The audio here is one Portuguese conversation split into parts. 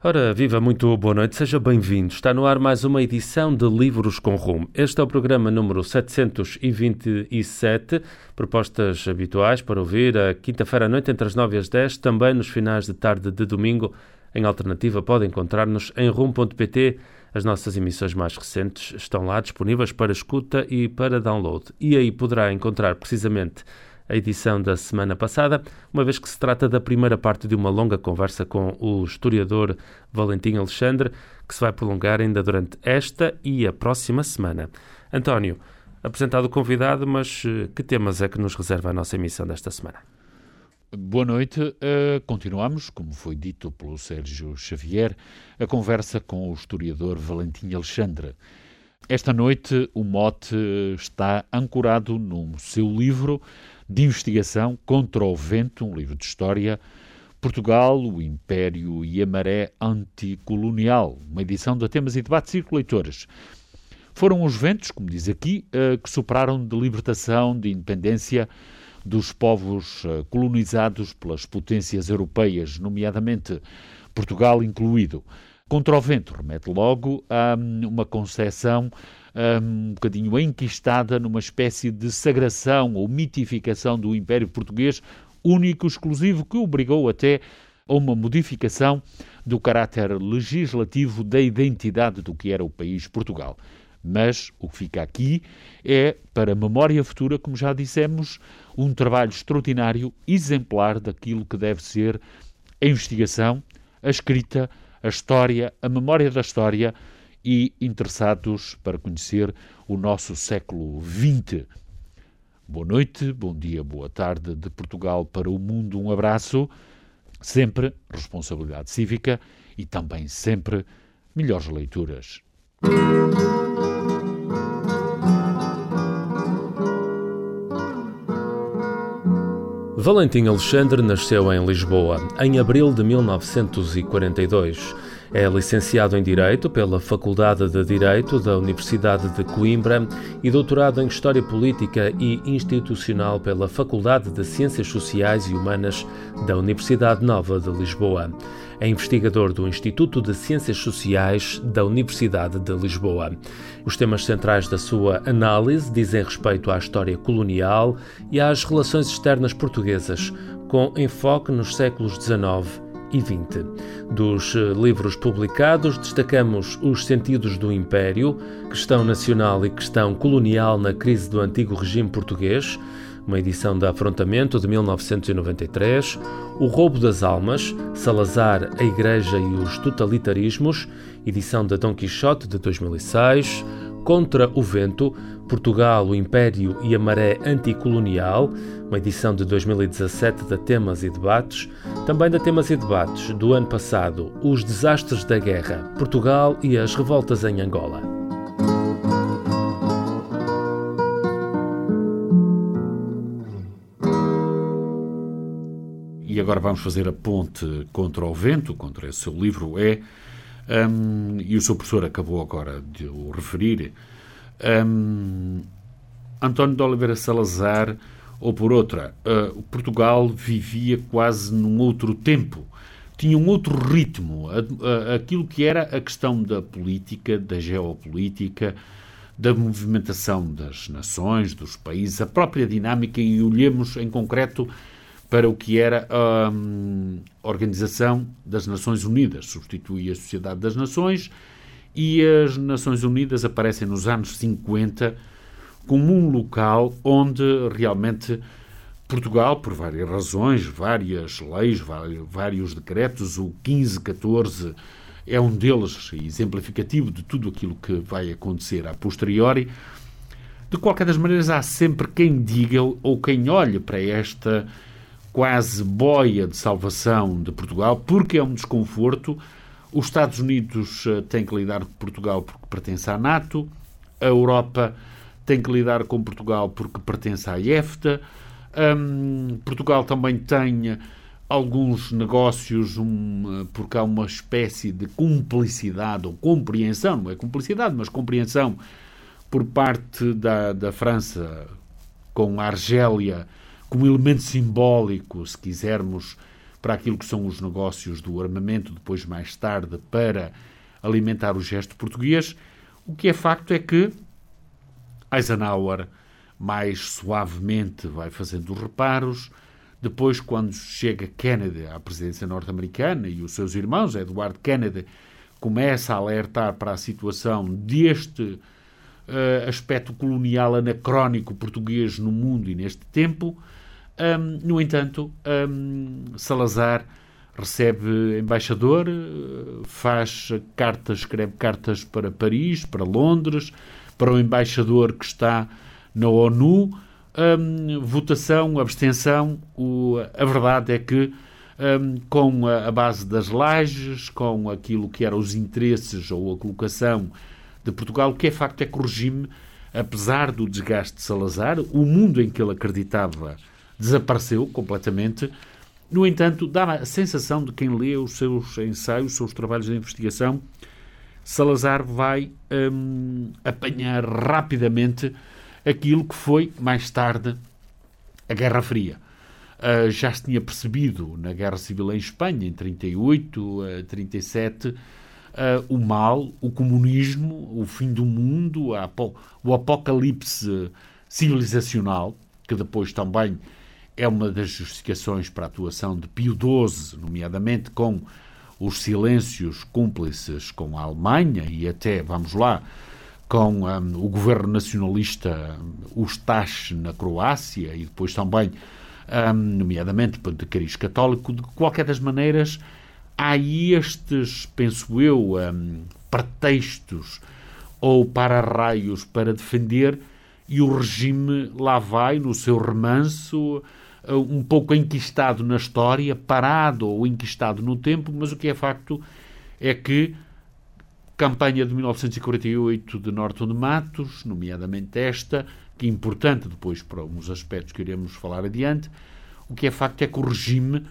Ora, viva, muito boa noite, seja bem-vindo. Está no ar mais uma edição de Livros com Rumo. Este é o programa número 727, propostas habituais para ouvir a quinta-feira à noite entre as 9 e as 10, também nos finais de tarde de domingo. Em alternativa, pode encontrar-nos em rumo.pt. As nossas emissões mais recentes estão lá disponíveis para escuta e para download. E aí poderá encontrar precisamente a edição da semana passada, uma vez que se trata da primeira parte de uma longa conversa com o historiador Valentim Alexandre, que se vai prolongar ainda durante esta e a próxima semana. António, apresentado o convidado, mas que temas é que nos reserva a nossa emissão desta semana? Boa noite. Continuamos, como foi dito pelo Sérgio Xavier, a conversa com o historiador Valentim Alexandre. Esta noite o mote está ancorado no seu livro de investigação Contra o Vento, um livro de história, Portugal, o Império e a Maré Anticolonial, uma edição de Temas e Debates Círculo Leitores. Foram os ventos, como diz aqui, que sopraram de libertação, de independência dos povos colonizados pelas potências europeias, nomeadamente Portugal incluído. Contra o Vento remete logo a uma concepção um bocadinho enquistada numa espécie de sagração ou mitificação do Império Português, único, exclusivo, que obrigou até a uma modificação do caráter legislativo da identidade do que era o país Portugal. Mas o que fica aqui é, para a memória futura, como já dissemos, um trabalho extraordinário, exemplar daquilo que deve ser a investigação, a escrita, a história, a memória da história e interessados para conhecer o nosso século XX. Boa noite, bom dia, boa tarde de Portugal para o mundo. Um abraço, sempre responsabilidade cívica e também sempre melhores leituras. Valentim Alexandre nasceu em Lisboa, em abril de 1942. É licenciado em Direito pela Faculdade de Direito da Universidade de Coimbra e doutorado em História Política e Institucional pela Faculdade de Ciências Sociais e Humanas da Universidade Nova de Lisboa. É investigador do Instituto de Ciências Sociais da Universidade de Lisboa. Os temas centrais da sua análise dizem respeito à história colonial e às relações externas portuguesas, com enfoque nos séculos XIX e XX. Dos livros publicados, destacamos Os Sentidos do Império, Questão Nacional e Questão Colonial na Crise do Antigo Regime Português, uma edição de Afrontamento de 1993, O Roubo das Almas, Salazar, a Igreja e os Totalitarismos, edição de Dom Quixote de 2006, Contra o Vento, Portugal, o Império e a Maré Anticolonial, uma edição de 2017 da Temas e Debates, também da Temas e Debates do ano passado, Os Desastres da Guerra, Portugal e as Revoltas em Angola. E agora vamos fazer a ponte Contra o Vento, contra esse seu livro, e o seu professor acabou agora de o referir, António de Oliveira Salazar, ou por outra, Portugal vivia quase num outro tempo, tinha um outro ritmo, aquilo que era a questão da política, da geopolítica, da movimentação das nações, dos países, a própria dinâmica, e olhemos em concreto para o que era a Organização das Nações Unidas. Substitui a Sociedade das Nações e as Nações Unidas aparecem nos anos 50 como um local onde realmente Portugal, por várias razões, várias leis, vários decretos, o 1514 é um deles, exemplificativo de tudo aquilo que vai acontecer a posteriori. De qualquer das maneiras, há sempre quem diga ou quem olhe para esta quase boia de salvação de Portugal, porque é um desconforto. Os Estados Unidos têm que lidar com Portugal porque pertence à NATO, a Europa tem que lidar com Portugal porque pertence à EFTA, Portugal também tem alguns negócios, porque há uma espécie de cumplicidade ou compreensão, não é cumplicidade, mas compreensão por parte da França com a Argélia como elemento simbólico, se quisermos, para aquilo que são os negócios do armamento, depois mais tarde para alimentar o gesto português. O que é facto é que Eisenhower mais suavemente vai fazendo os reparos. Depois, quando chega Kennedy à presidência norte-americana e os seus irmãos, Edward Kennedy, começa a alertar para a situação deste aspecto colonial anacrónico português no mundo e neste tempo. No entanto, Salazar recebe embaixador, escreve cartas para Paris, para Londres, para o embaixador que está na ONU, votação, abstenção. A verdade é que, com a base das lajes, com aquilo que eram os interesses ou a colocação de Portugal, o que é facto é que o regime, apesar do desgaste de Salazar, o mundo em que ele acreditava desapareceu completamente. No entanto, dá a sensação de quem lê os seus ensaios, os seus trabalhos de investigação, Salazar vai apanhar rapidamente aquilo que foi, mais tarde, a Guerra Fria. Já se tinha percebido na Guerra Civil em Espanha, em 38, 37, o mal, o comunismo, o fim do mundo, o apocalipse civilizacional, que depois também é uma das justificações para a atuação de Pio XII, nomeadamente com os silêncios cúmplices com a Alemanha e até, vamos lá, com o governo nacionalista Ustaše na Croácia e depois também, nomeadamente, de cariz católico. De qualquer das maneiras, há aí estes, penso eu, pretextos ou para-raios para defender, e o regime lá vai, no seu remanso, um pouco enquistado na história, parado ou enquistado no tempo, mas o que é facto é que campanha de 1948 de Norton de Matos, nomeadamente esta, que é importante depois para uns aspectos que iremos falar adiante, o que é facto é que o regime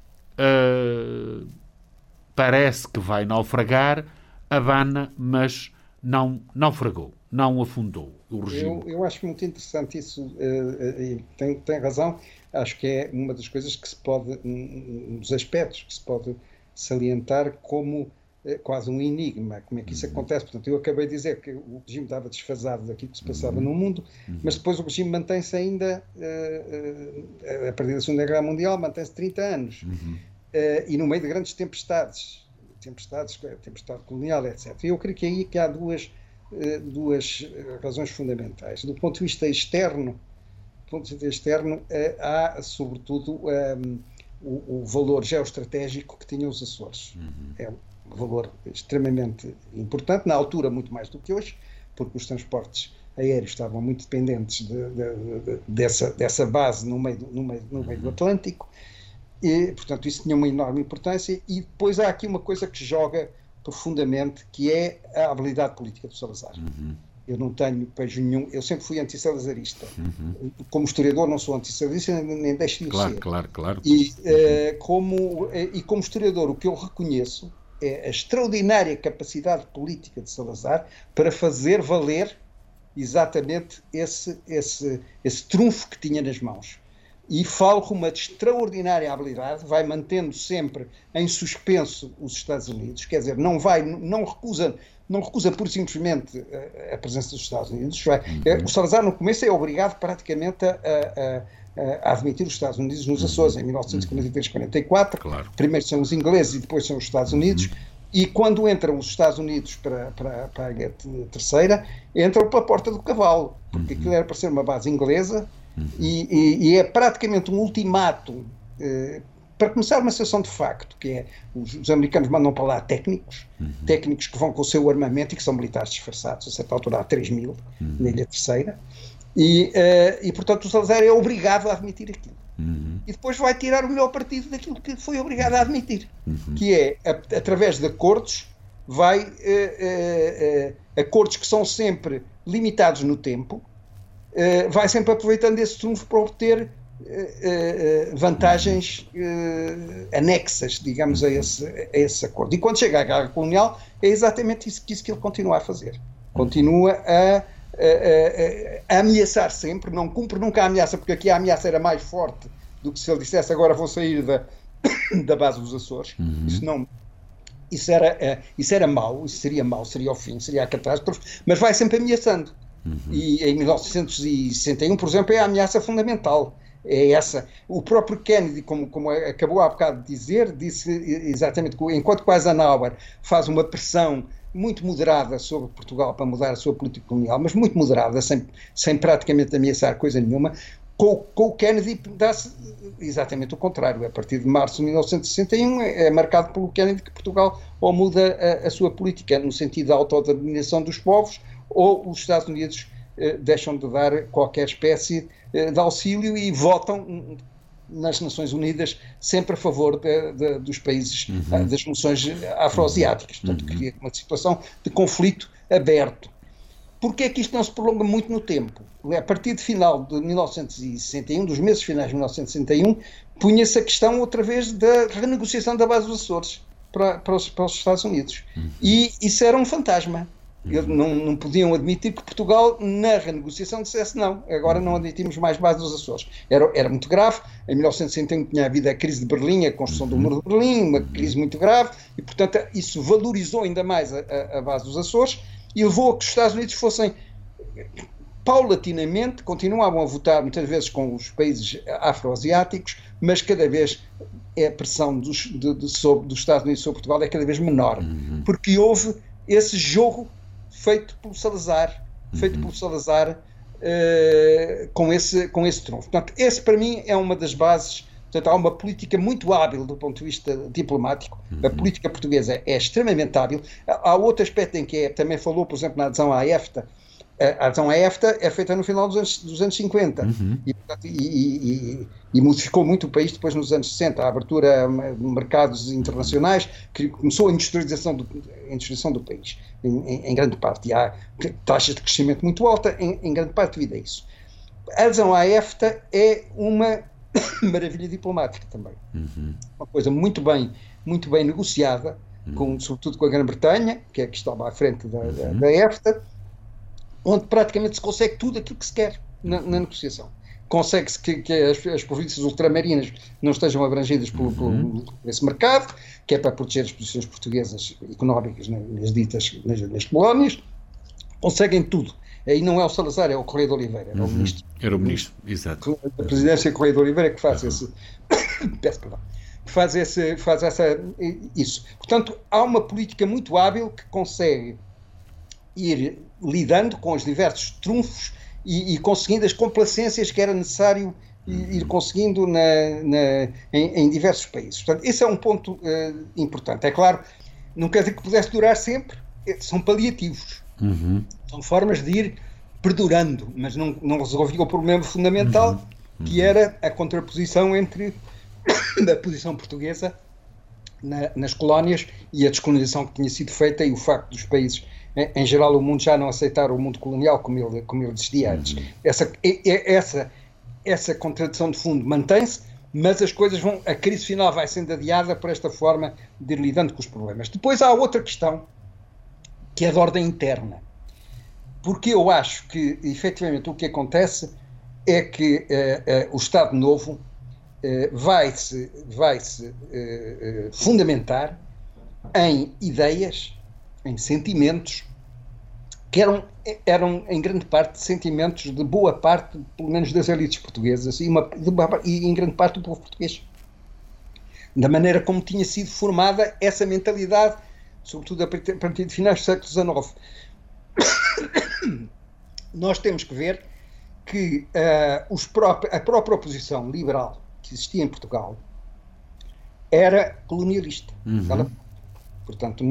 parece que vai naufragar, abana, mas não naufragou, não afundou o regime. Eu acho muito interessante isso, tem razão. Acho que é uma das coisas que se pode, um dos aspectos que se pode salientar como quase um enigma, como é que isso acontece. Portanto, eu acabei de dizer que o regime estava desfasado daquilo que se passava no mundo, mas depois o regime mantém-se ainda, a partir da Segunda Guerra Mundial, mantém-se 30 anos, e no meio de grandes tempestade colonial, etc. E eu creio que aí que há duas razões fundamentais. Do ponto de vista externo, há, sobretudo, o valor geoestratégico que tinham os Açores. É um valor extremamente importante, na altura muito mais do que hoje, porque os transportes aéreos estavam muito dependentes dessa base no meio do Atlântico, e, portanto, isso tinha uma enorme importância. E depois há aqui uma coisa que joga profundamente, que é a habilidade política do Salazar. Eu não tenho pejo nenhum, eu sempre fui antissalazarista. Como historiador não sou antissalazarista, nem deixo de ser. Claro. E como historiador, o que eu reconheço é a extraordinária capacidade política de Salazar para fazer valer exatamente esse trunfo que tinha nas mãos. E falo com uma extraordinária habilidade, vai mantendo sempre em suspenso os Estados Unidos, quer dizer, não recusa pura e simplesmente a presença dos Estados Unidos. O Salazar, no começo, é obrigado praticamente a admitir os Estados Unidos nos Açores, em 1943-44. Claro. Primeiro são os ingleses e depois são os Estados Unidos. E quando entram os Estados Unidos para a Guerra Terceira, entram pela porta do cavalo, porque aquilo era para ser uma base inglesa. E é praticamente um ultimato, para começar, uma situação de facto, que é os americanos mandam para lá técnicos que vão com o seu armamento e que são militares disfarçados, a certa altura há 3.000 na Ilha Terceira, e portanto o Salazar é obrigado a admitir aquilo. E depois vai tirar o melhor partido daquilo que foi obrigado a admitir, que é, através de acordos, acordos que são sempre limitados no tempo, vai sempre aproveitando esse trunfo para obter vantagens anexas, digamos, a esse acordo. E quando chega à guerra colonial, é exatamente isso que ele continua a fazer. Continua a ameaçar sempre, não cumpre nunca a ameaça, porque aqui a ameaça era mais forte do que se ele dissesse agora vou sair da base dos Açores. Isso era mau, isso seria mau, seria o fim, seria a catástrofe, mas vai sempre ameaçando. E em 1961, por exemplo, é a ameaça fundamental. É essa. O próprio Kennedy, como acabou há bocado de dizer, disse exatamente que enquanto Eisenhower faz uma pressão muito moderada sobre Portugal para mudar a sua política colonial, mas muito moderada, sem praticamente ameaçar coisa nenhuma, com o Kennedy dá-se exatamente o contrário. A partir de março de 1961 é marcado pelo Kennedy que Portugal ou muda a sua política no sentido da autodeterminação dos povos, ou os Estados Unidos deixam de dar qualquer espécie de auxílio e votam nas Nações Unidas sempre a favor dos países, das nações afroasiáticas. Portanto, cria uma situação de conflito aberto. Porquê é que isto não se prolonga muito no tempo? A partir de final de 1961, dos meses finais de 1961, punha-se a questão outra vez da renegociação da base dos Açores para os Estados Unidos. E isso era um fantasma. Eles não podiam admitir que Portugal, na renegociação, dissesse não, agora não admitimos mais base dos Açores. Era muito grave. Em 1961 tinha havido a crise de Berlim, a construção do Muro de Berlim, uma crise muito grave, e, portanto, isso valorizou ainda mais a base dos Açores e levou a que os Estados Unidos fossem, paulatinamente, continuavam a votar muitas vezes com os países afroasiáticos, mas cada vez a pressão dos Estados Unidos sobre Portugal é cada vez menor, porque houve esse jogo feito pelo Salazar, com esse trunfo. Portanto, esse para mim é uma das bases. Portanto, há uma política muito hábil do ponto de vista diplomático. A política portuguesa é extremamente hábil. Há outro aspecto em que também falou, por exemplo, na adesão à EFTA. A adesão à EFTA é feita no final dos anos 50 e modificou muito o país depois nos anos 60. A abertura a mercados internacionais, que começou a industrialização do país, em grande parte. E há taxas de crescimento muito alta, em grande parte devido a isso. A adesão à EFTA é uma maravilha diplomática também. Uma coisa muito bem negociada, sobretudo com a Grã-Bretanha, que é que estava à frente da EFTA, onde praticamente se consegue tudo aquilo que se quer na negociação. Consegue-se que as províncias ultramarinas não estejam abrangidas por esse mercado, que é para proteger as posições portuguesas económicas nas colónias. Conseguem tudo. Aí não é o Salazar, é o Correia de Oliveira, era o ministro. Era o ministro, exato. A presidência Correia de Oliveira é que faz peço perdão. Faz isso. Portanto, há uma política muito hábil que consegue ir lidando com os diversos trunfos e conseguindo as complacências que era necessário ir conseguindo em diversos países. Portanto, esse é um ponto importante. É claro, não quer dizer que pudesse durar sempre, são paliativos. São formas de ir perdurando, mas não resolvia o problema fundamental, que era a contraposição entre a posição portuguesa nas colónias e a descolonização que tinha sido feita e o facto dos países, em geral, o mundo já não aceitar o mundo colonial como ele existia antes. Essa contradição de fundo mantém-se, mas a crise final vai sendo adiada por esta forma de ir lidando com os problemas. Depois há outra questão, que é de ordem interna. Porque eu acho que, efetivamente, o que acontece é que o Estado Novo vai-se fundamentar em ideias, em sentimentos, que eram em grande parte sentimentos de boa parte, pelo menos das elites portuguesas, e em grande parte do povo português. Da maneira como tinha sido formada essa mentalidade, sobretudo a partir de finais do século XIX. Nós temos que ver que a própria oposição liberal que existia em Portugal era colonialista. Ela, portanto,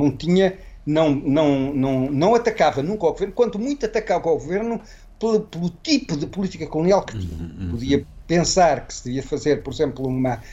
não atacava nunca ao governo, quanto muito atacava ao governo pelo tipo de política colonial que tinha. Podia pensar que se devia fazer, por exemplo,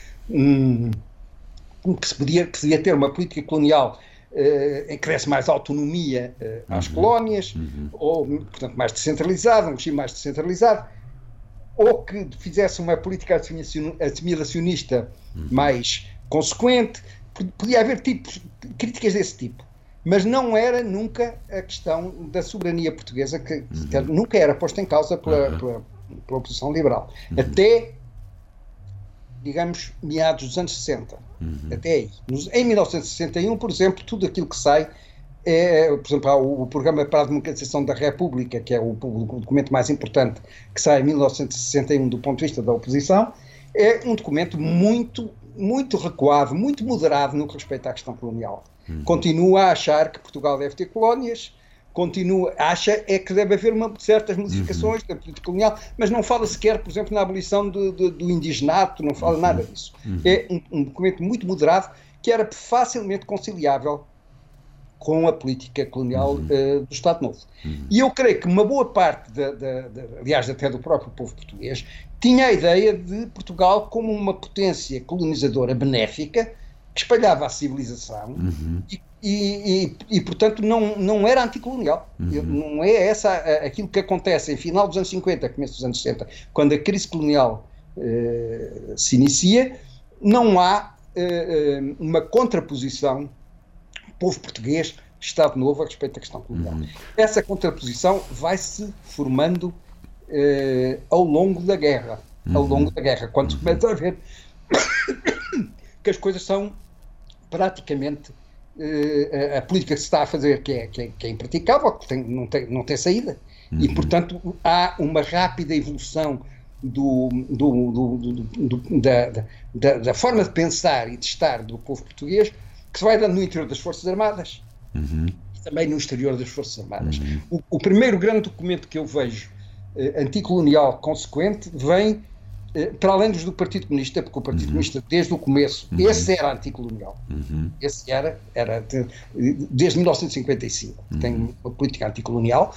que se devia ter uma política colonial em que desse mais autonomia às colónias, ou, portanto, mais descentralizada, um regime mais descentralizado, ou que fizesse uma política assimilacionista mais consequente. Podia haver críticas desse tipo, mas não era nunca a questão da soberania portuguesa, que nunca era posta em causa pela oposição liberal. Até digamos, meados dos anos 60, até aí. Em 1961, por exemplo, tudo aquilo que sai por exemplo, há o Programa para a Democratização da República, que é o documento mais importante que sai em 1961 do ponto de vista da oposição, é um documento muito, muito recuado, muito moderado no que respeita à questão colonial. Continua a achar que Portugal deve ter colónias, acha que deve haver certas modificações da política colonial, mas não fala sequer, por exemplo, na abolição do indigenato, não fala nada disso. É um documento muito moderado que era facilmente conciliável com a política colonial do Estado Novo. E eu creio que uma boa parte, aliás, até do próprio povo português, tinha a ideia de Portugal como uma potência colonizadora benéfica que espalhava a civilização e portanto, não era anticolonial. Não é aquilo que acontece em final dos anos 50, começo dos anos 60, quando a crise colonial se inicia. Não há uma contraposição povo português, Estado Novo a respeito da questão colonial. Essa contraposição vai-se formando ao longo da guerra. Quando se começa a ver que as coisas são praticamente a política que se está a fazer, que é impraticável, que não tem saída. E, portanto, há uma rápida evolução da forma de pensar e de estar do povo português, que se vai dando no interior das Forças Armadas e também no exterior das Forças Armadas. O primeiro grande documento que eu vejo anticolonial consequente vem para além dos do Partido Comunista, porque o Partido Comunista, desde o começo, esse era anticolonial. Esse era desde 1955, tem uma política anticolonial,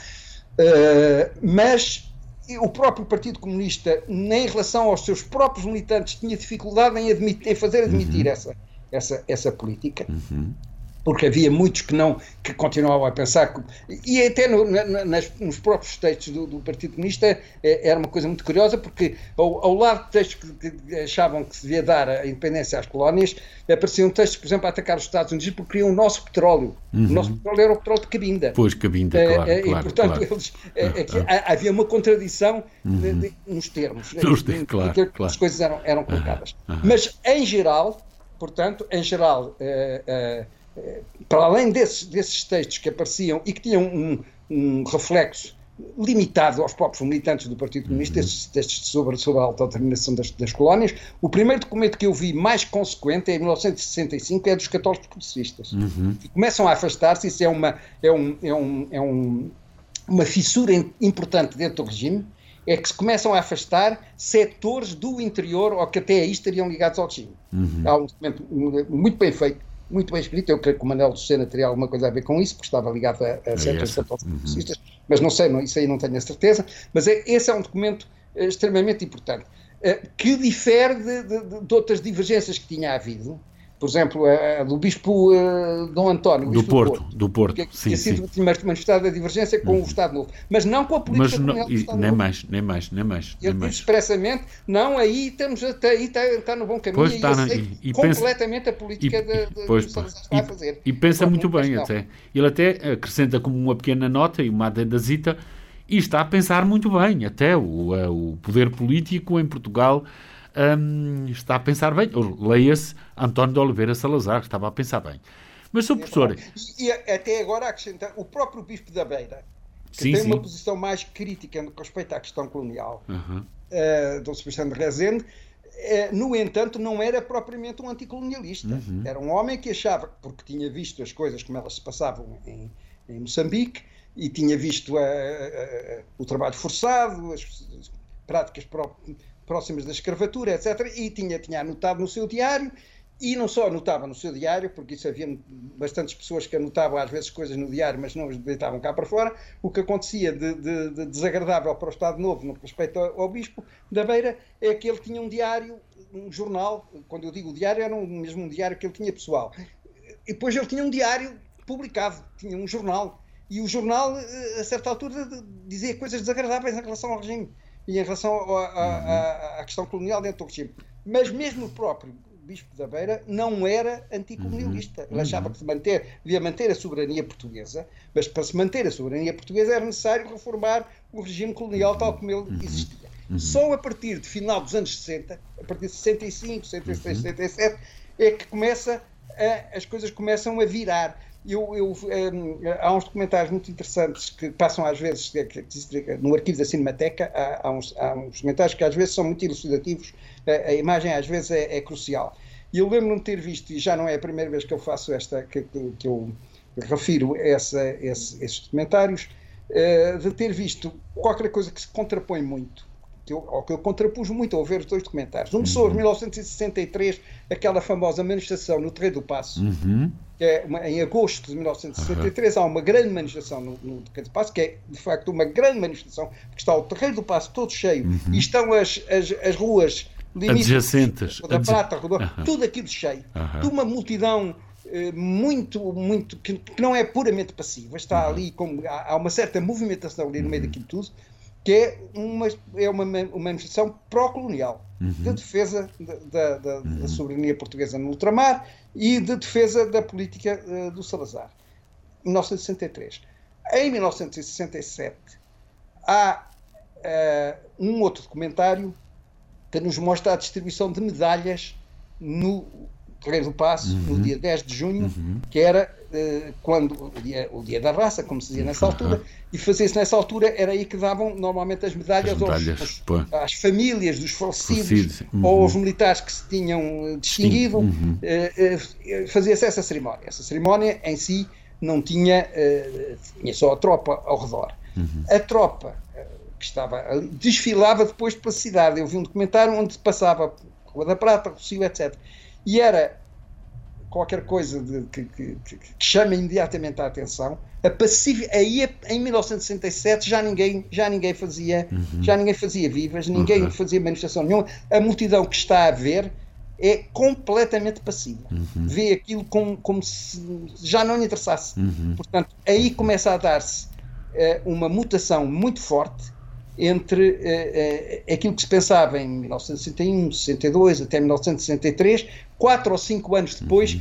mas o próprio Partido Comunista, em relação aos seus próprios militantes, tinha dificuldade em fazer admitir essa política, porque havia muitos que continuavam a pensar e até nos próprios textos do Partido Comunista era uma coisa muito curiosa, porque ao lado de textos que achavam que se devia dar a independência às colónias, apareciam textos, por exemplo, a atacar os Estados Unidos porque queriam o nosso petróleo. O nosso petróleo era o petróleo de Cabinda. Pois, Cabinda, claro. E, portanto, havia uma contradição nos termos. Claro. As coisas eram colocadas. Mas, em geral, para além desses textos que apareciam e que tinham um reflexo limitado aos próprios militantes do Partido Comunista, esses textos sobre a autodeterminação das colónias, o primeiro documento que eu vi mais consequente em 1965 é dos católicos progressistas. E começam a afastar-se. Isso uma fissura importante dentro do regime, é que se começam a afastar setores do interior ou que até aí estariam ligados ao regime. Há um documento muito bem feito, muito bem escrito. Eu creio que o Manuel Lucena teria alguma coisa a ver com isso, porque estava ligado a setores progressistas, mas não sei, isso aí não tenho a certeza. Mas esse é um documento extremamente importante, que difere de outras divergências que tinha havido. Por exemplo, a do Bispo Dom António, do Porto, que tinha sido manifestada a divergência com o Estado Novo, mas não com a política colonial do Estado Novo. Nem mais. Ele disse expressamente, não, aí está no bom caminho, pois, e completamente a política do Salazar está a fazer. E pensa muito bem até. Ele até acrescenta como uma pequena nota e uma adendazita, e está a pensar muito bem, até o poder político em Portugal está a pensar bem. Leia-se António de Oliveira Salazar, estava a pensar bem. Mas, Sr. Professor... E até agora acrescentar, o próprio Bispo da Beira, que tem uma posição mais crítica no que respeita à questão colonial, Dom Sebastião de Rezende, no entanto, não era propriamente um anticolonialista. Era um homem que achava, porque tinha visto as coisas como elas se passavam em Moçambique, e tinha visto o trabalho forçado, as práticas próximas da escravatura, etc. E tinha anotado no seu diário, e não só anotava no seu diário, porque isso havia bastantes pessoas que anotavam às vezes coisas no diário, mas não as deitavam cá para fora. O que acontecia de desagradável para o Estado Novo no que respeita ao Bispo da Beira é que ele tinha um diário, um jornal. Quando eu digo diário, era mesmo um diário que ele tinha pessoal. E depois ele tinha um diário publicado, tinha um jornal. E o jornal, a certa altura, dizia coisas desagradáveis em relação ao regime e em relação à questão colonial dentro do regime. Mas mesmo o próprio Bispo da Beira não era anticolonialista. Ele achava que devia manter a soberania portuguesa, mas para se manter a soberania portuguesa era necessário reformar o regime colonial tal como ele existia. Só a partir de final dos anos 60, a partir de 65, 66, 67, é que as coisas começam a virar. Há uns documentários muito interessantes que passam às vezes no arquivo da Cinemateca. Há uns documentários que às vezes são muito elucidativos. A imagem às vezes é crucial. E eu lembro-me de ter visto, e já não é a primeira vez que eu faço que eu refiro esses documentários, de ter visto qualquer coisa que se contrapõe muito, que eu contrapus muito ao ver os dois documentários. Começou em 1963, aquela famosa manifestação no Terreiro do Paço, que é em agosto de 1963, há uma grande manifestação no Terreiro do Paço, que é de facto uma grande manifestação, porque está o Terreiro do Paço todo cheio, e estão as ruas adjacentes, da Prata, tudo aquilo cheio, de uma multidão muito que não é puramente passiva, está ali, há uma certa movimentação ali no meio daquilo tudo, que é uma manifestação pró-colonial, de defesa da soberania portuguesa no ultramar e de defesa da política do Salazar. Em 1963. Em 1967 há um outro documentário que nos mostra a distribuição de medalhas no Terreiro do Paço, no dia 10 de junho, que era o dia da raça, como se dizia nessa altura, e fazia-se nessa altura, era aí que davam normalmente as medalhas às famílias dos falecidos ou aos militares que se tinham distinguido. Fazia-se essa cerimónia. Essa cerimónia em si não tinha só a tropa ao redor. A tropa que estava ali desfilava depois pela cidade. Eu vi um documentário onde passava Rua da Prata, Rossio, etc. E era qualquer coisa que chama imediatamente a atenção. Aí em 1967 já ninguém fazia vivas, ninguém fazia manifestação nenhuma. A multidão que está a ver é completamente passiva. Vê aquilo como se já não lhe interessasse. Portanto, aí começa a dar-se uma mutação muito forte entre aquilo que se pensava em 1961, 62, até 1963, 4 ou 5 anos depois,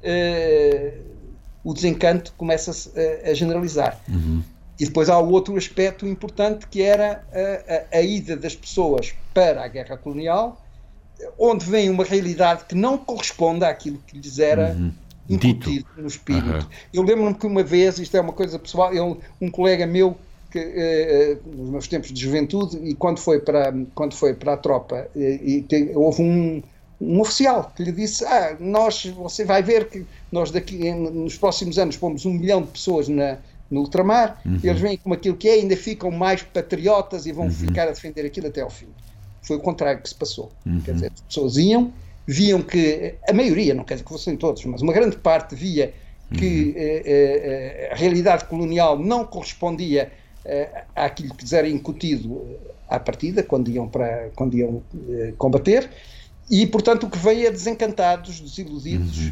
o desencanto começa-se a generalizar. E depois há o outro aspecto importante, que era a ida das pessoas para a guerra colonial, onde vem uma realidade que não corresponde àquilo que lhes era incutido no espírito. Eu lembro-me que uma vez, isto é uma coisa pessoal, um colega meu, nos meus tempos de juventude, e quando foi para a tropa, houve um oficial que lhe disse: você vai ver que nós daqui nos próximos anos pomos 1 milhão de pessoas no ultramar, eles vêm como aquilo que é, ainda ficam mais patriotas e vão ficar a defender aquilo até ao fim. Foi o contrário que se passou. Quer dizer, as pessoas viam que, a maioria, não quer dizer que fossem todos, mas uma grande parte via que a realidade colonial não correspondia àquilo que lhes era incutido à partida, quando iam combater, e portanto o que veio é desencantados, desiludidos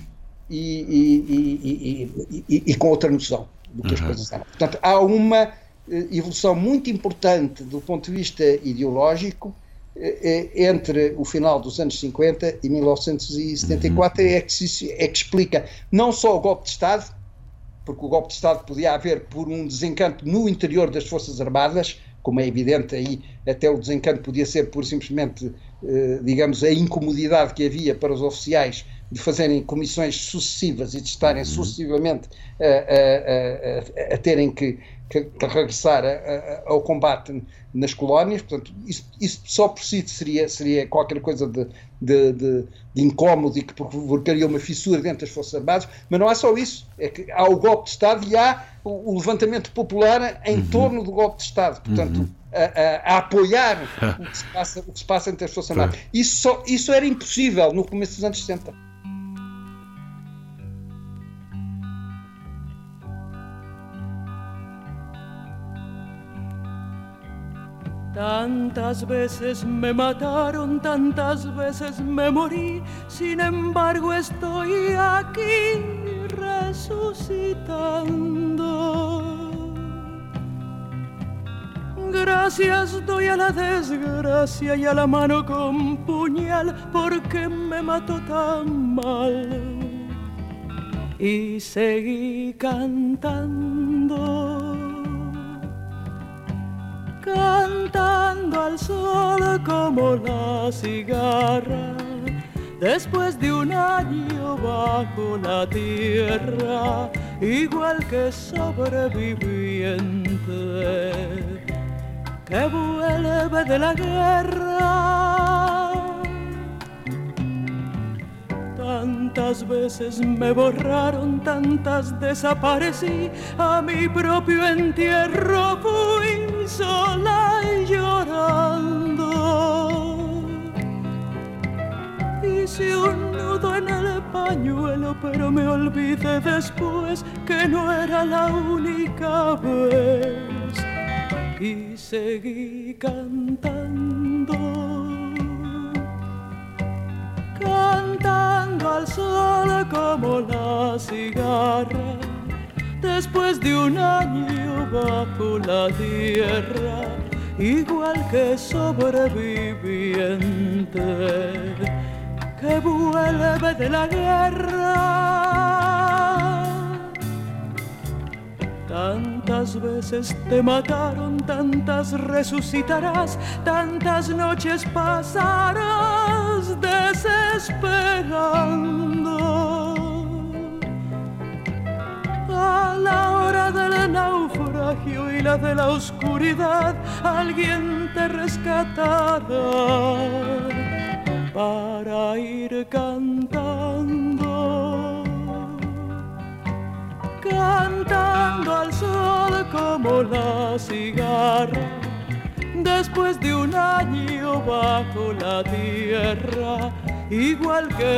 e com outra noção do que as coisas eram. Portanto, há uma evolução muito importante do ponto de vista ideológico entre o final dos anos 50 e 1974, é que explica não só o golpe de Estado, porque o golpe de Estado podia haver por um desencanto no interior das Forças Armadas, como é evidente aí, até o desencanto podia ser por simplesmente, digamos, a incomodidade que havia para os oficiais de fazerem comissões sucessivas e de estarem sucessivamente a terem que regressar ao combate nas colónias. Portanto, isso só por si seria qualquer coisa de incómodo e que provocaria uma fissura dentro das Forças Armadas, mas não há só isso, é que há o golpe de Estado e há o levantamento popular em torno do golpe de Estado, portanto, a apoiar o que se passa entre as Forças Armadas. Isso era impossível no começo dos anos 60. Tantas veces me mataron, tantas veces me morí, sin embargo estoy aquí resucitando. Gracias doy a la desgracia y a la mano con puñal, porque me mató tan mal. Y seguí cantando al sol como la cigarra, después de un año bajo la tierra, igual que sobreviviente que vuelve de la guerra. Tantas veces me borraron, tantas desaparecí, a mi propio entierro fui sola y llorando. Hice un nudo en el pañuelo, pero me olvidé después que no era la única vez, y seguí cantando, cantando al sol como la cigarra, después de un año bajo la tierra, igual que sobreviviente que vuelve de la guerra. Tantas veces te mataron, tantas resucitarás, tantas noches pasarás desesperando. A la hora del naufragio y la de la oscuridad, alguien te rescatará para ir cantando, cantando al sol como la cigarra, después de un año bajo la tierra, igual que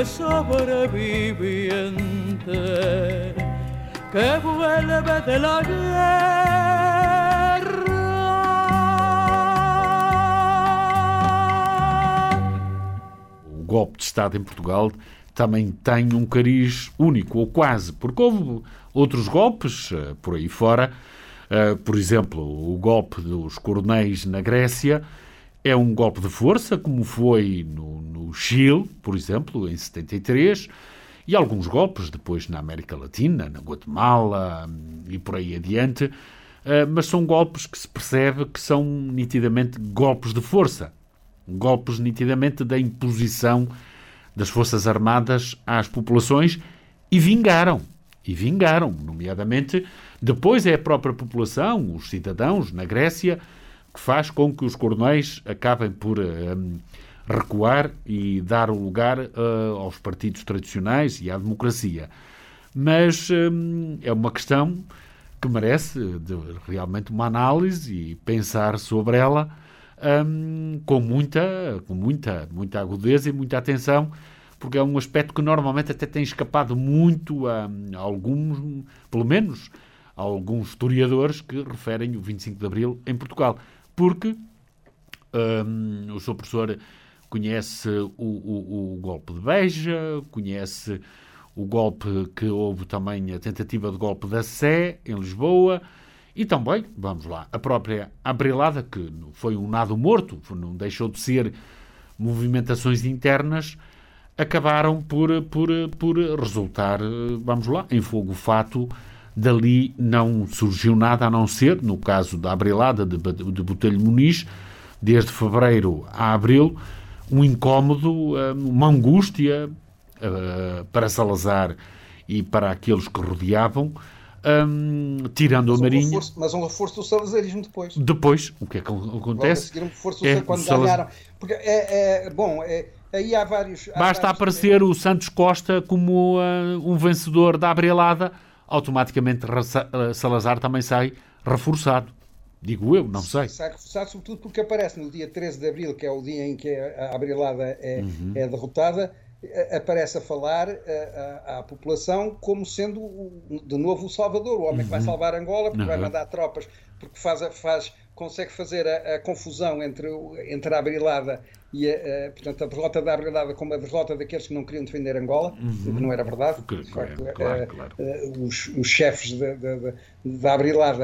sobreviviente que vuelve de la guerra. O golpe de Estado em Portugal também tem um cariz único, ou quase, porque houve outros golpes por aí fora. Por exemplo, o golpe dos coronéis na Grécia é um golpe de força, como foi no Chile, por exemplo, em 73, e alguns golpes depois na América Latina, na Guatemala e por aí adiante, mas são golpes que se percebe que são nitidamente golpes de força, golpes nitidamente da imposição das Forças Armadas às populações, e vingaram, nomeadamente, depois é a própria população, os cidadãos na Grécia, que faz com que os coronéis acabem por recuar e dar lugar aos partidos tradicionais e à democracia. Mas é uma questão que merece realmente uma análise e pensar sobre ela com muita agudeza e muita atenção, porque é um aspecto que normalmente até tem escapado muito a alguns, pelo menos a alguns historiadores que referem o 25 de Abril em Portugal, porque o seu professor conhece o golpe de Beja, conhece o golpe que houve também, a tentativa de golpe da Sé, em Lisboa, e também, vamos lá, a própria Abrilada, que foi um nado morto, não deixou de ser movimentações internas, acabaram por resultar, vamos lá, em fogo fato. Dali não surgiu nada, a não ser, no caso da Abrilada de Botelho Muniz, desde fevereiro a abril, um incómodo, uma angústia para Salazar e para aqueles que rodeavam, tirando a Marinha. Mas um reforço do salazarismo depois. Depois, o que é que acontece? Logo a seguir, um reforço quando ganharam. Porque aí há vários... Basta aparecer o Santos Costa como um vencedor da Abrilada, automaticamente Salazar também sai reforçado. Digo eu, não sei. Sai reforçado, sobretudo porque aparece no dia 13 de Abril, que é o dia em que a Abrilada é derrotada, aparece a falar à população como sendo de novo o Salvador, o homem que vai salvar Angola, porque vai mandar tropas, porque consegue fazer a confusão entre a Abrilada e portanto, a derrota da Abrilada como a derrota daqueles que não queriam defender Angola, o que não era verdade. De facto, claro. Os chefes da Abrilada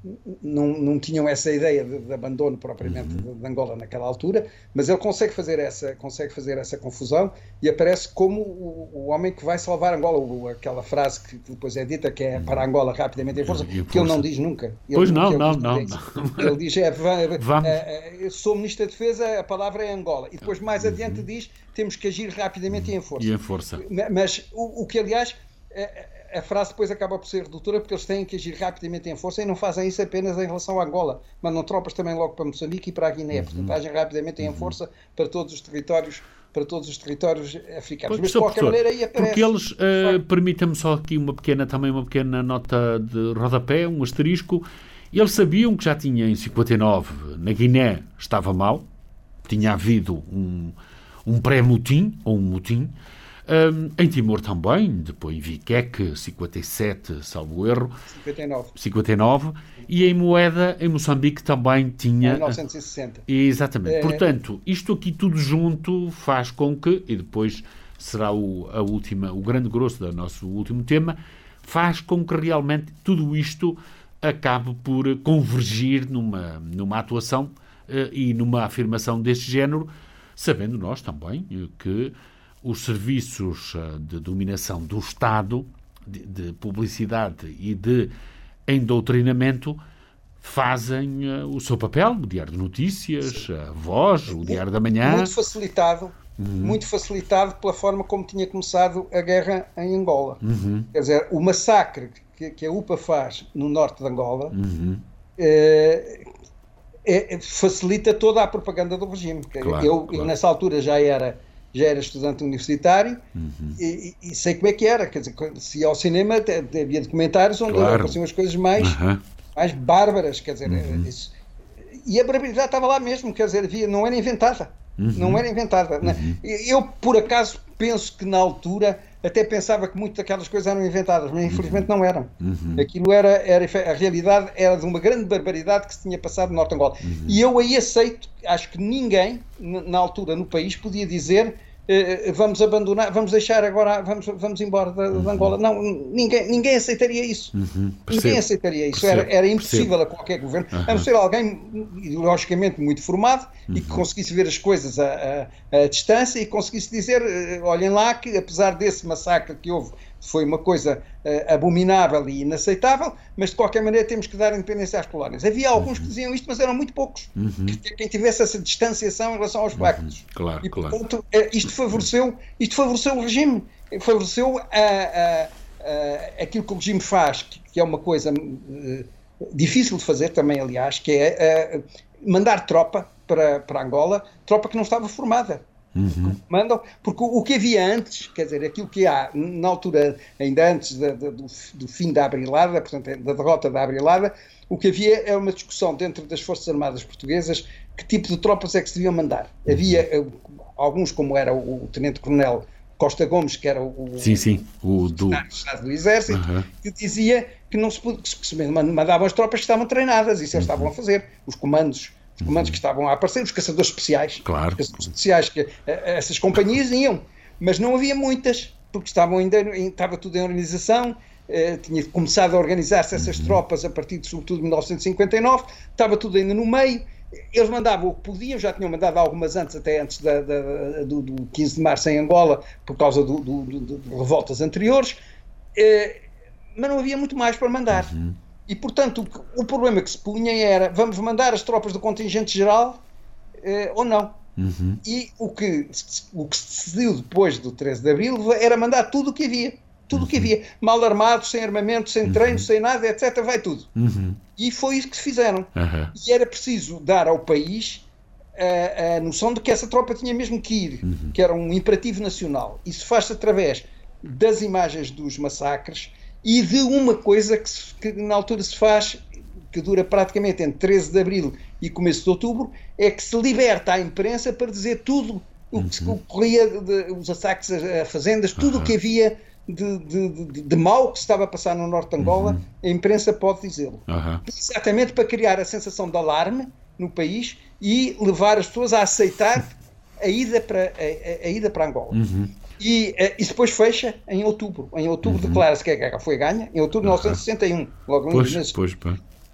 não tinham essa ideia de abandono propriamente de Angola naquela altura, mas ele consegue fazer essa confusão e aparece como o homem que vai salvar Angola. Aquela frase que depois é dita, que é para Angola rapidamente em força, que ele não diz nunca. Pois não. Ele diz, sou Ministro da Defesa, a palavra é Angola. E depois mais adiante diz, temos que agir rapidamente e em força. Mas o que, aliás... A frase depois acaba por ser redutora, porque eles têm que agir rapidamente em força e não fazem isso apenas em relação a Angola. Mandam tropas também logo para Moçambique e para a Guiné. Portanto, agem rapidamente em força para todos os territórios africanos. Mas de qualquer maneira aí aparece... Porque eles, permitam-me só aqui uma pequena nota de rodapé, um asterisco. Eles sabiam que já tinha em 59, na Guiné estava mal, tinha havido um pré-motim, ou um motim. Em Timor também, depois em Viqueque, 57, salvo erro. 59. E em Moeda, em Moçambique, também tinha... 1960. Exatamente. Portanto, isto aqui tudo junto faz com que, e depois será o grande grosso do nosso último tema, faz com que realmente tudo isto acabe por convergir numa atuação e numa afirmação deste género, sabendo nós também que os serviços de dominação do Estado, de publicidade e de endoutrinamento, fazem o seu papel, o Diário de Notícias, a Voz, o Diário da Manhã. Muito facilitado pela forma como tinha começado a guerra em Angola. Quer dizer, o massacre que a UPA faz no norte de Angola facilita toda a propaganda do regime. Claro. Eu nessa altura já era estudante universitário e sei como é que era. Quer dizer, se ia ao cinema havia documentários onde apareciam as coisas mais bárbaras, quer dizer, isso. E a barbaridade estava lá mesmo, quer dizer, não era inventada. Não era inventada. Eu, por acaso, penso que na altura até pensava que muitas daquelas coisas eram inventadas, mas infelizmente não eram. Aquilo a realidade era de uma grande barbaridade que se tinha passado no Norte de Angola. E eu aí aceito, acho que ninguém, na altura no país, podia dizer vamos abandonar, vamos deixar agora, vamos embora de Angola. Não, ninguém aceitaria isso. Ninguém aceitaria isso. Era impossível a qualquer governo, a não ser alguém ideologicamente muito formado e que conseguisse ver as coisas à distância e conseguisse dizer, olhem lá, que apesar desse massacre que houve, foi uma coisa abominável e inaceitável, mas de qualquer maneira temos que dar independência às colónias. Havia alguns que diziam isto, mas eram muito poucos. Quem tivesse essa distanciação em relação aos factos. Claro, e, portanto, isto favoreceu o regime. Favoreceu aquilo que o regime faz, que é uma coisa difícil de fazer também, aliás, que é mandar tropa para Angola, tropa que não estava formada. Mandam, porque o que havia antes, quer dizer, aquilo que há na altura, ainda antes do fim da Abrilada, portanto, da derrota da Abrilada, o que havia é uma discussão dentro das Forças Armadas Portuguesas que tipo de tropas é que se deviam mandar. Havia alguns, como era o Tenente-Coronel Costa Gomes, que era o secretário do Exército, que dizia que não que se mandavam as tropas que estavam treinadas, isso eles estavam a fazer, os comandos que estavam a aparecer, os caçadores especiais. Claro. Os caçadores especiais, que essas companhias iam, mas não havia muitas, porque estava tudo em organização, tinha começado a organizar-se essas tropas a partir sobretudo de 1959, estava tudo ainda no meio, eles mandavam o que podiam, já tinham mandado algumas até antes do 15 de março em Angola, por causa de revoltas anteriores, mas não havia muito mais para mandar. E, portanto, o problema que se punha era, vamos mandar as tropas do contingente geral ou não? E o que se decidiu depois do 13 de Abril era mandar tudo o que havia. Tudo o que havia. Mal armado, sem armamento, sem treino, sem nada, etc. Vai tudo. E foi isso que se fizeram. E era preciso dar ao país a noção de que essa tropa tinha mesmo que ir, que era um imperativo nacional. Isso faz-se através das imagens dos massacres e de uma coisa que na altura se faz, que dura praticamente entre 13 de Abril e começo de Outubro, é que se liberta a imprensa para dizer tudo o que ocorria, os ataques a fazendas, tudo o que havia de mal que se estava a passar no norte de Angola, a imprensa pode dizê-lo. Exatamente para criar a sensação de alarme no país e levar as pessoas a aceitar a ida para Angola. E depois fecha em outubro. Em outubro declara-se que a guerra foi ganha, em outubro de 1961, logo nos meses.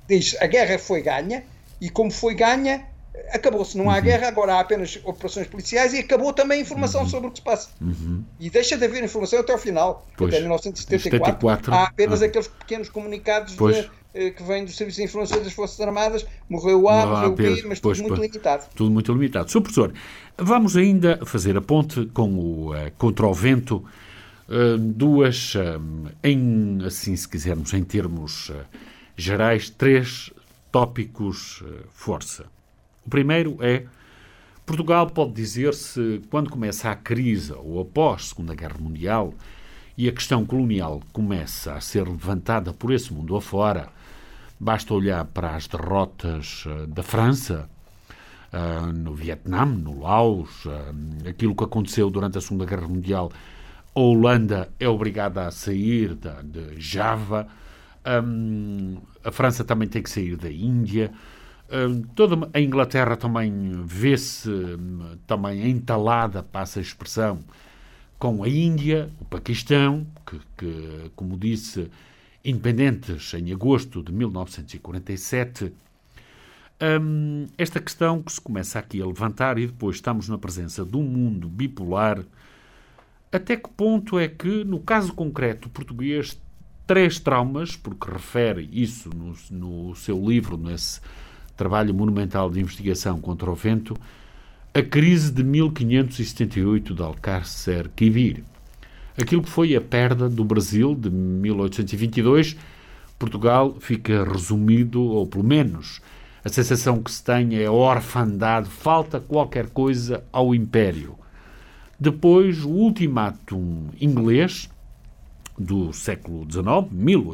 diz a guerra foi ganha, e como foi ganha, acabou-se. Não há guerra, agora há apenas operações policiais e acabou também a informação sobre o que se passa. E deixa de haver informação até ao final. Até 1974 há apenas aqueles pequenos comunicados que vêm do Serviço de Informação das Forças Armadas. Morreu A, morreu B, mas tudo muito limitado. Tudo muito limitado. Sr. Professor, vamos ainda fazer a ponte com o Contra o Vento. Duas, assim se quisermos, em termos gerais, 3 tópicos força. O primeiro é: Portugal pode dizer-se, quando começa a crise ou após a Segunda Guerra Mundial e a questão colonial começa a ser levantada por esse mundo afora, basta olhar para as derrotas da França no Vietnã, no Laos, aquilo que aconteceu durante a Segunda Guerra Mundial. A Holanda é obrigada a sair de Java, a França também tem que sair da Índia, toda a Inglaterra também vê-se também entalada, passa a expressão, com a Índia, o Paquistão, que como disse, independentes em agosto de 1947. Esta questão que se começa aqui a levantar, e depois estamos na presença de um mundo bipolar. Até que ponto é que, no caso concreto português, 3 traumas, porque refere isso no seu livro, nesse trabalho monumental de investigação Contra o Vento, a crise de 1578 de Alcácer Quibir, aquilo que foi a perda do Brasil de 1822, Portugal fica resumido, ou pelo menos a sensação que se tem é a orfandade, falta qualquer coisa ao Império. Depois, o ultimátum inglês do século XIX,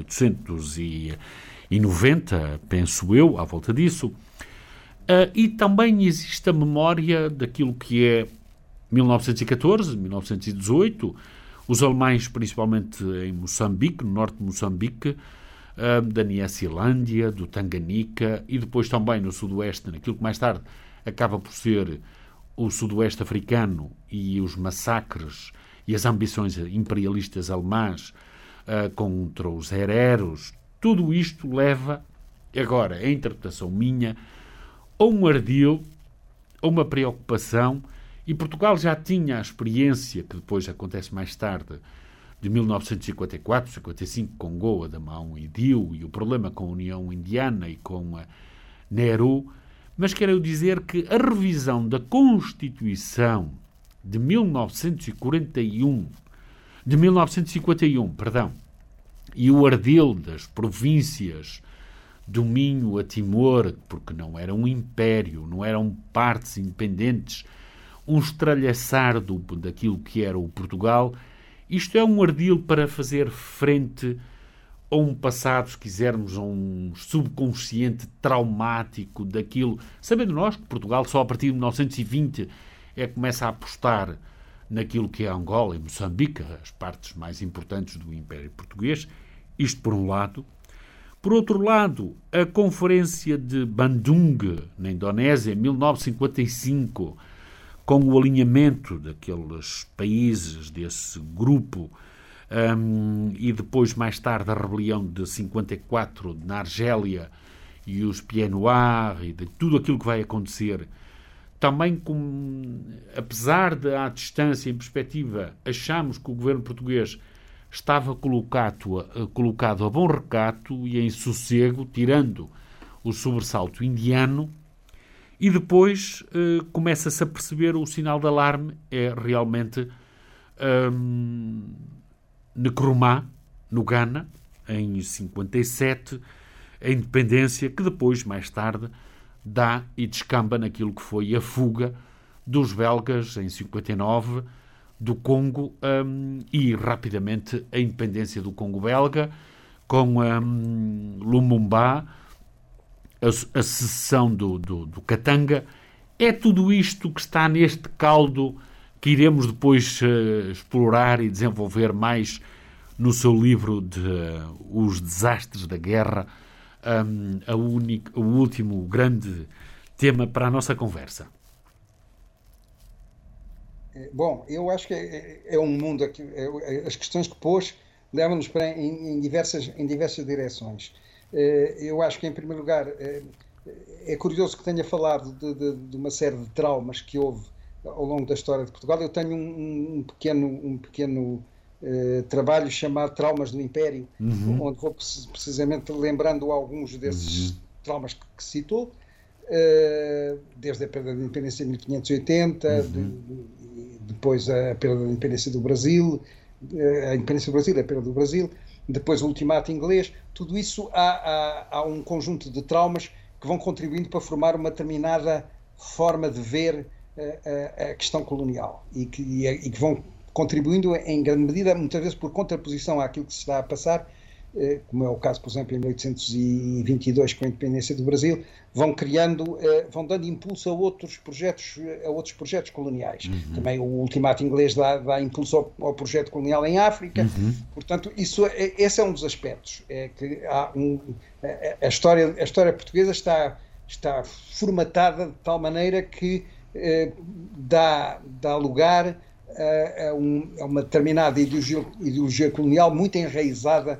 1890, penso eu, à volta disso. E também existe a memória daquilo que é 1914, 1918, os alemães, principalmente em Moçambique, no norte de Moçambique, da Nyasilândia, do Tanganica, e depois também no sudoeste, naquilo que mais tarde acaba por ser o sudoeste africano, e os massacres e as ambições imperialistas alemãs contra os hereros. Tudo isto leva, agora, a interpretação minha, a um ardil, a uma preocupação, e Portugal já tinha a experiência, que depois acontece mais tarde, de 1954, 55, com Goa, Damão e Diu, e o problema com a União Indiana e com a Nehru. Mas quero dizer que a revisão da Constituição de 1951, e o ardil das províncias do Minho a Timor, porque não era um império, não eram partes independentes, um estralhaçar daquilo que era o Portugal, isto é um ardil para fazer frente a um passado, se quisermos, a um subconsciente traumático daquilo, sabendo nós que Portugal só a partir de 1920 começa a apostar naquilo que é Angola e Moçambique, as partes mais importantes do Império Português. Isto por um lado. Por outro lado, a Conferência de Bandung, na Indonésia, em 1955, com o alinhamento daqueles países, desse grupo, e depois, mais tarde, a rebelião de 54 na Argélia e os Pieds Noirs e de tudo aquilo que vai acontecer, também, apesar de, à distância, em perspectiva, achamos que o governo português estava colocado a bom recato e em sossego, tirando o sobressalto indiano, e depois começa-se a perceber o sinal de alarme, é realmente Nkrumah, no Ghana, em 57, a independência, que depois, mais tarde, dá e descamba naquilo que foi a fuga dos belgas, em 59, do Congo, e rapidamente a independência do Congo belga, com Lumumba, a secessão do Katanga. É tudo isto que está neste caldo que iremos depois explorar e desenvolver mais no seu livro de Os Desastres da Guerra, o último grande tema para a nossa conversa. Bom, eu acho que é um mundo aqui, as questões que pôs levam-nos em diversas direções. Eu acho que, em primeiro lugar, é curioso que tenha falado de uma série de traumas que houve ao longo da história de Portugal. Eu tenho um pequeno trabalho chamado Traumas do Império, onde vou precisamente lembrando alguns desses traumas que citou, desde a perda da independência em 1580, depois a perda da independência do Brasil, a perda do Brasil, depois o ultimato inglês. Tudo isso há um conjunto de traumas que vão contribuindo para formar uma determinada forma de ver a questão colonial e que vão contribuindo em grande medida, muitas vezes por contraposição àquilo que se está a passar, como é o caso, por exemplo, em 1822, com a independência do Brasil, vão dando impulso a outros projetos coloniais. Também o ultimato inglês dá impulso ao projeto colonial em África. Portanto, esse é um dos aspectos. É que a história portuguesa está formatada de tal maneira que dá lugar a uma determinada ideologia colonial muito enraizada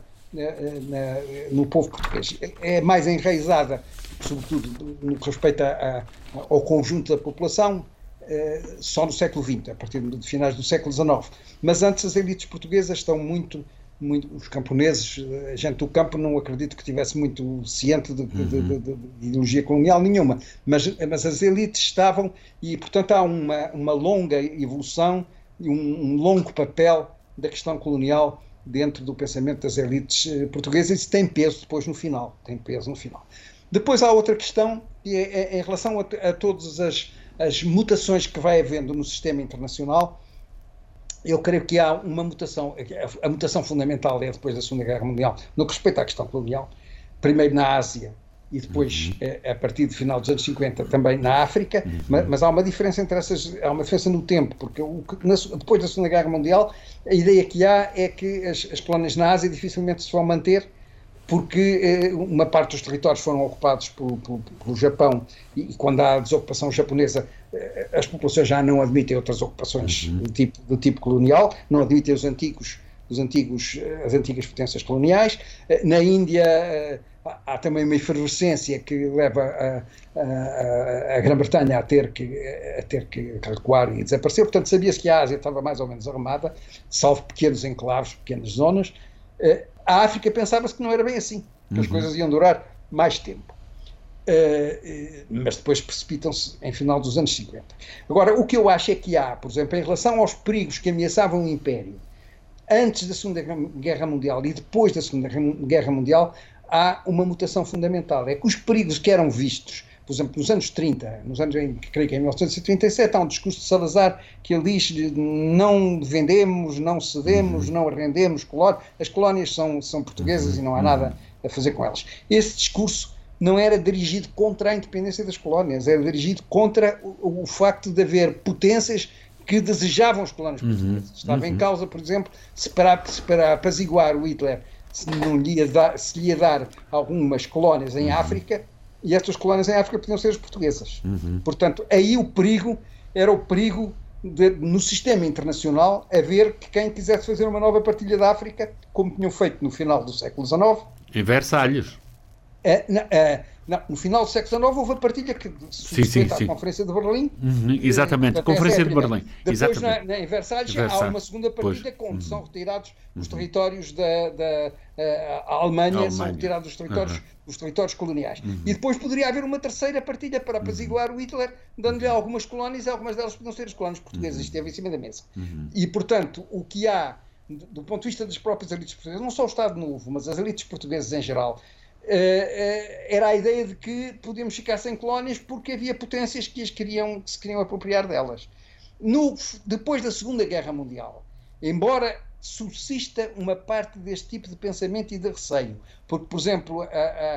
no povo português. É mais enraizada, sobretudo no que respeita ao conjunto da população, só no século XX, a partir de finais do século XIX. Mas antes as elites portuguesas estão muito os camponeses, a gente do campo, não acredito que estivesse muito ciente de ideologia colonial nenhuma, mas as elites estavam, e portanto há uma longa evolução e um longo papel da questão colonial dentro do pensamento das elites portuguesas, e isso tem peso depois no final. Depois há outra questão, que é em relação a todas as mutações que vai havendo no sistema internacional. Eu creio que há uma mutação, a mutação fundamental é depois da Segunda Guerra Mundial, no que respeita à questão colonial, primeiro na Ásia e depois, a partir do final dos anos 50, também na África, mas há uma diferença entre essas, há uma diferença no tempo, porque depois da Segunda Guerra Mundial, a ideia que há é que as colónias na Ásia dificilmente se vão manter, porque uma parte dos territórios foram ocupados pelo Japão, e quando há desocupação japonesa, as populações já não admitem outras ocupações do tipo colonial, não admitem as antigas potências coloniais. Na Índia há também uma efervescência que leva a Grã-Bretanha a ter que recuar e desaparecer. Portanto, sabia-se que a Ásia estava mais ou menos arrumada, salvo pequenos enclaves, pequenas zonas. A África pensava-se que não era bem assim, que as coisas iam durar mais tempo. Mas depois precipitam-se em final dos anos 50. Agora, o que eu acho é que há, por exemplo, em relação aos perigos que ameaçavam o Império antes da Segunda Guerra Mundial e depois da Segunda Guerra Mundial, há uma mutação fundamental. É que os perigos que eram vistos, por exemplo, nos anos 30, creio que em 1937, há um discurso de Salazar que ele diz: não vendemos, não cedemos, não arrendemos colónias, as colónias são portuguesas e não há nada a fazer com elas. Esse discurso não era dirigido contra a independência das colónias, era dirigido contra o facto de haver potências que desejavam as colónias portuguesas. Estava em causa, por exemplo, se para apaziguar o Hitler se lhe ia dar algumas colónias em África, e estas colónias em África podiam ser as portuguesas. Portanto, aí o perigo era o perigo no sistema internacional haver que quem quisesse fazer uma nova partilha da África, como tinham feito no final do século XIX. Em Versalhes. No final do século XIX houve a partilha que subsequente à Conferência de Berlim. Exatamente, Conferência de Berlim. Depois, em Versalhes, há uma segunda partilha onde são retirados os territórios da Alemanha, são retirados os territórios coloniais. E depois poderia haver uma terceira partilha para apaziguar o Hitler, dando-lhe algumas colónias, e algumas delas podiam ser as colónias portuguesas. Isto esteve em cima da mesa. E, portanto, o que há, do ponto de vista das próprias elites portuguesas, não só o Estado Novo, mas as elites portuguesas em geral, era a ideia de que podíamos ficar sem colónias porque havia potências que se queriam apropriar delas. Depois da Segunda Guerra Mundial, embora subsista uma parte deste tipo de pensamento e de receio, porque, por exemplo, a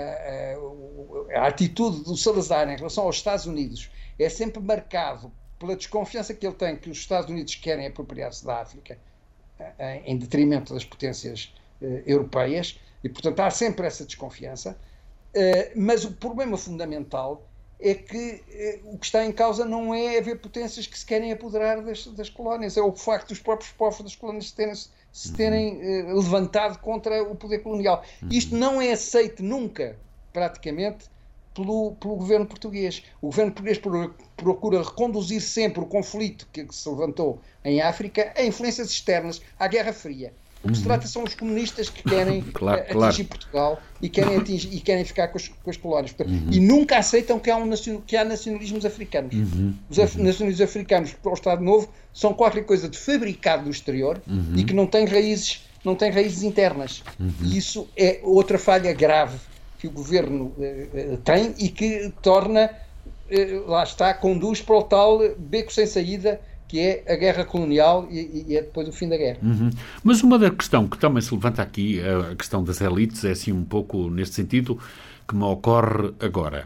atitude do Salazar em relação aos Estados Unidos é sempre marcado pela desconfiança que ele tem que os Estados Unidos querem apropriar-se da África em detrimento das potências europeias, e portanto há sempre essa desconfiança, mas o problema fundamental é que o que está em causa não é haver potências que se querem apoderar das colónias, é o facto dos próprios povos das colónias se terem levantado contra o poder colonial. Isto não é aceito nunca, praticamente, pelo governo português. O governo português procura reconduzir sempre o conflito que se levantou em África a influências externas, à Guerra Fria. O que se trata são os comunistas que querem atingir Portugal e querem ficar com as colónias. Portanto, e nunca aceitam que há nacionalismos africanos. Os nacionalismos africanos para o Estado Novo são qualquer coisa de fabricado do exterior e que não tem raízes internas. E isso é outra falha grave que o governo tem e que torna, conduz para o tal beco sem saída, que é a guerra colonial e é depois o fim da guerra. Mas uma da questão que também se levanta aqui, a questão das elites, é assim um pouco neste sentido que me ocorre agora.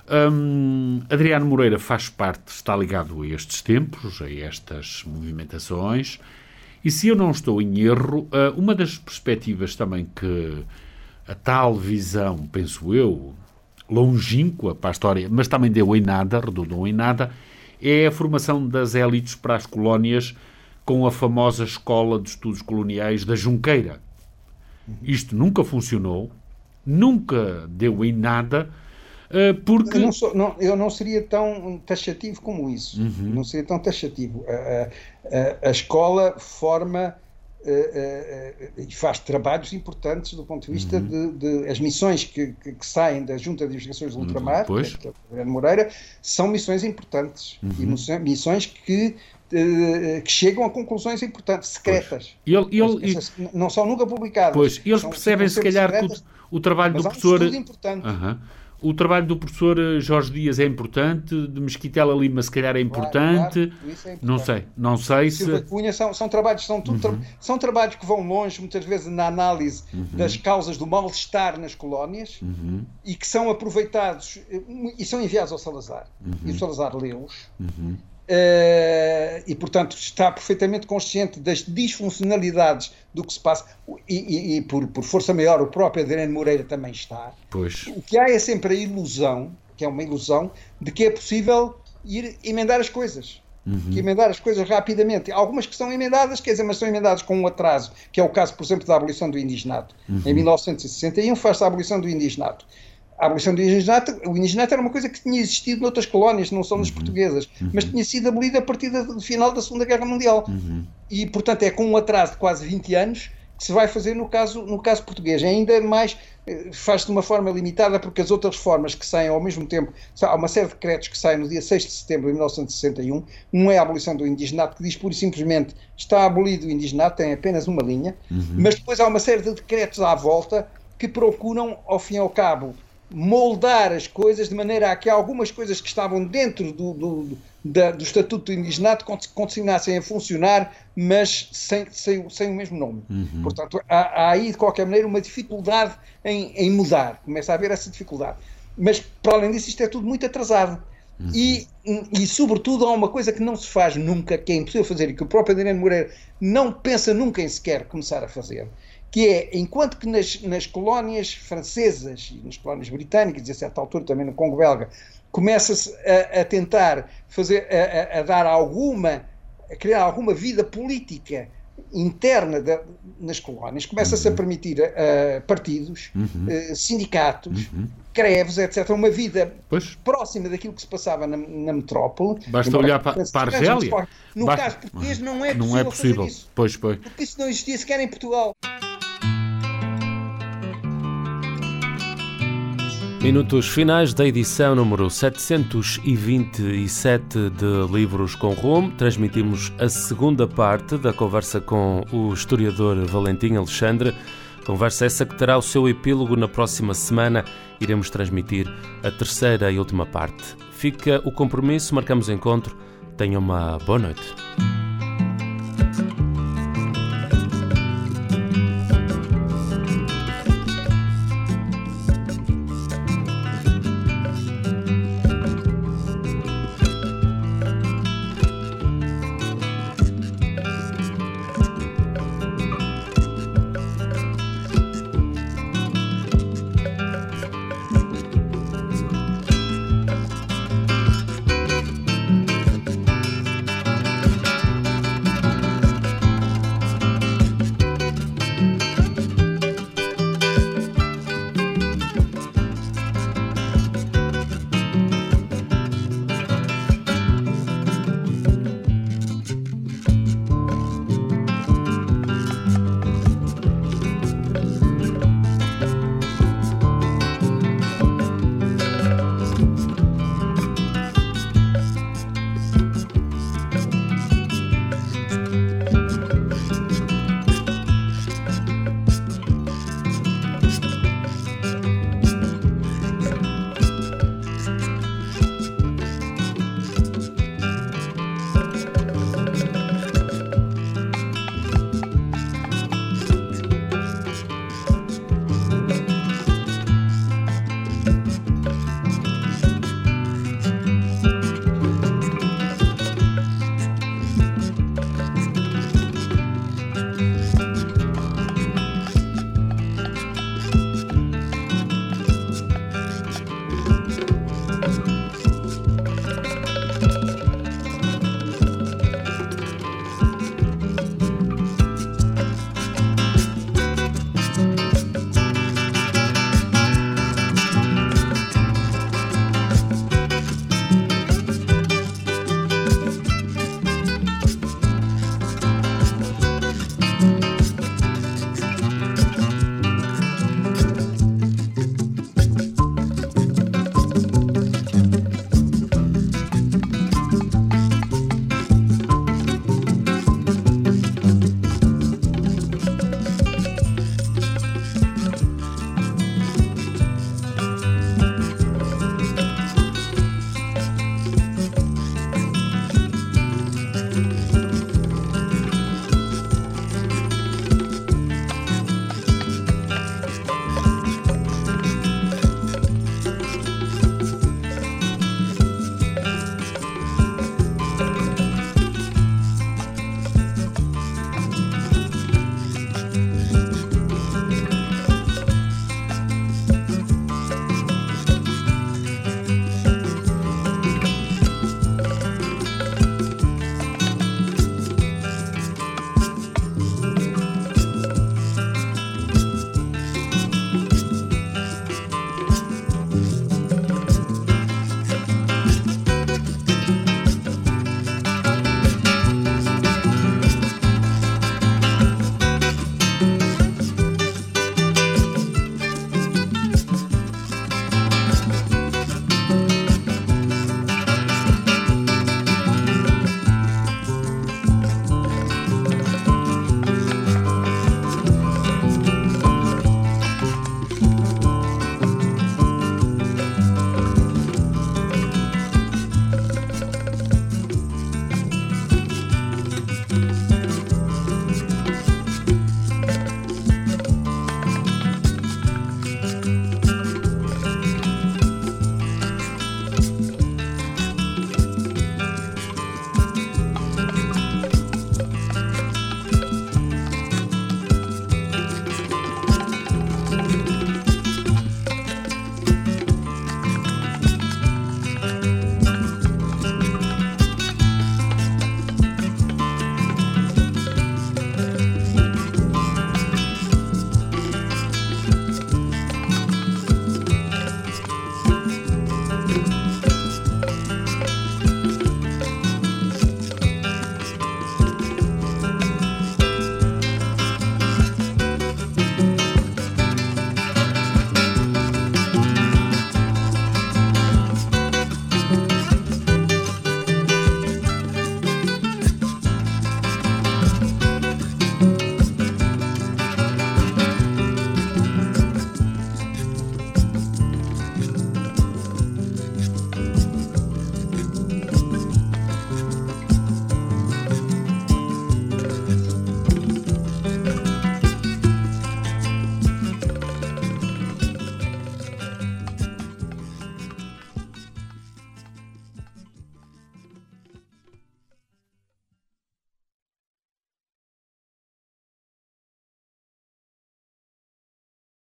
Adriano Moreira está ligado a estes tempos, a estas movimentações, e se eu não estou em erro, uma das perspectivas também que a tal visão, penso eu, longínqua para a história, mas também redundou em nada, é a formação das élites para as colónias com a famosa Escola de Estudos Coloniais da Junqueira. Isto nunca funcionou, nunca deu em nada, porque... Eu não seria tão taxativo como isso. Não seria tão taxativo. A escola forma e faz trabalhos importantes do ponto de vista de as missões que saem da Junta de Investigações do Ultramar, que é o Adriano Moreira, são missões importantes e missões que chegam a conclusões importantes, secretas. Não são nunca publicadas. Pois, eles percebem se calhar que o trabalho do professor... O trabalho do professor Jorge Dias é importante, de Mesquitela Lima se calhar é importante, claro, isso é importante. Não sei se... Silva Cunha são trabalhos, são trabalhos que vão longe, muitas vezes na análise das causas do mal-estar nas colónias e que são aproveitados e são enviados ao Salazar. E o Salazar lê-os. E, portanto, está perfeitamente consciente das disfuncionalidades do que se passa e por força maior, o próprio Adriano Moreira também está. Pois. O que há é sempre a ilusão, que é uma ilusão, de que é possível ir emendar as coisas. Que emendar as coisas rapidamente. Algumas que são emendadas, quer dizer, mas são emendadas com um atraso, que é o caso, por exemplo, da abolição do indigenato. Em 1961 faz-se a abolição do indigenato. A abolição do indigenato, o indigenato era uma coisa que tinha existido noutras colónias, não são nas portuguesas, mas tinha sido abolida a partir do final da Segunda Guerra Mundial. E, portanto, é com um atraso de quase 20 anos que se vai fazer no caso português. Ainda mais, faz-se de uma forma limitada, porque as outras reformas que saem ao mesmo tempo, há uma série de decretos que saem no dia 6 de setembro de 1961, um é a abolição do indigenato, que diz pura e simplesmente está abolido o indigenato, tem apenas uma linha, mas depois há uma série de decretos à volta que procuram, ao fim e ao cabo, moldar as coisas de maneira a que algumas coisas que estavam dentro do Estatuto do Indigenato continuassem a funcionar, mas sem o mesmo nome. Portanto, há aí, de qualquer maneira, uma dificuldade em mudar. Começa a haver essa dificuldade. Mas, para além disso, isto é tudo muito atrasado. E, sobretudo, há uma coisa que não se faz nunca, que é impossível fazer, e que o próprio Adriano Moreira não pensa nunca em sequer começar a fazer, que é, enquanto que nas colónias francesas e nas colónias britânicas, e a certa altura também no Congo belga, começa-se a tentar a criar alguma vida política interna nas colónias, começa-se a permitir partidos, sindicatos, greves, etc., uma vida próxima daquilo que se passava na metrópole. Basta olhar para a Argélia. No caso português não é possível fazer isso. Porque isso não existia sequer em Portugal. Minutos finais da edição número 727 de Livros com Rumo. Transmitimos a segunda parte da conversa com o historiador Valentim Alexandre. Conversa essa que terá o seu epílogo na próxima semana. Iremos transmitir a terceira e última parte. Fica o compromisso, marcamos encontro. Tenha uma boa noite.